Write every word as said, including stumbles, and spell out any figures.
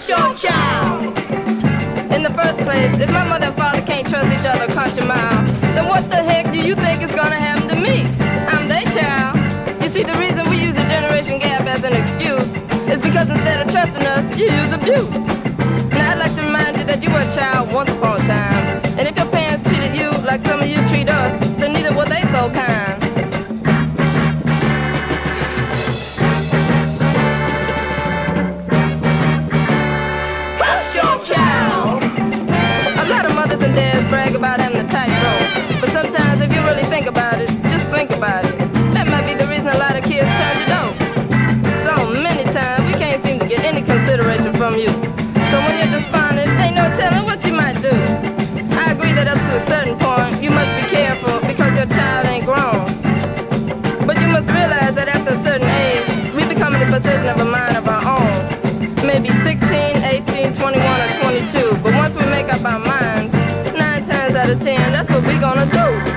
Trust your child. In the first place, if my mother and father can't trust each other a country mile, then what the heck do you think is gonna happen to me? I'm their child. You see, the reason we use a generation gap as an excuse is because instead of trusting us, you use abuse. Now I'd like to remind you that you were a child once upon a time, and if your parents treated you like some of you treat us, then neither were they so kind. Trust your child. A lot of mothers and dads brag about having a tight rope, but sometimes if you really think about it, just think about it, that might be the reason a lot of kids turn to dope. So many times we can't seem to get any consideration from you. So when you're despondent, ain't no telling what you might do. I agree that up to a certain point, you must be careful because your child ain't grown. But you must realize that after a certain age, we become in the possession of a mind of our own. Maybe sixteen, eighteen, twenty-one, or twenty-two. But once we make up our minds, nine times out of ten, that's what we gonna do.